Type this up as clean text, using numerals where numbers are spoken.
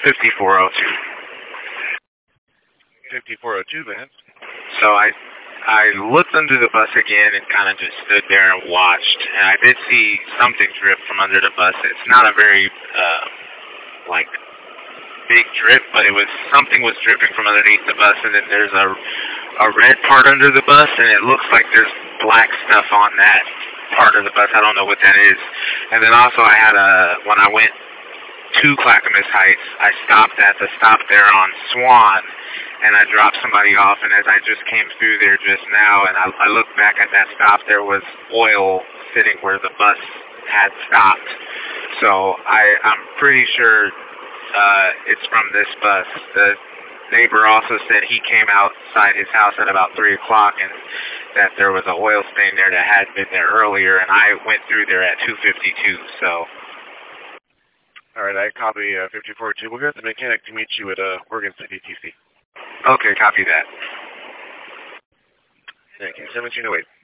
5402. 5402, man. So I looked under the bus again and kind of just stood there and watched, and I did see something drip from under the bus. It's not a very big drip, but something was dripping from underneath the bus, and then there's a red part under the bus, and it looks like there's black stuff on that part of the bus. I don't know what that is. And then also I had when I went to Clackamas Heights, I stopped at the stop there on Swan, and I dropped somebody off, and as I just came through there just now, and I looked back at that stop, there was oil sitting where the bus had stopped. So I'm pretty sure it's from this bus. The neighbor also said he came outside his house at about 3 o'clock and that there was an oil stain there that had been there earlier, and I went through there at 2:52, so... All right, I copy 5402. We'll get the mechanic to meet you at Oregon City, TC. Okay, copy that. Thank you. 1708.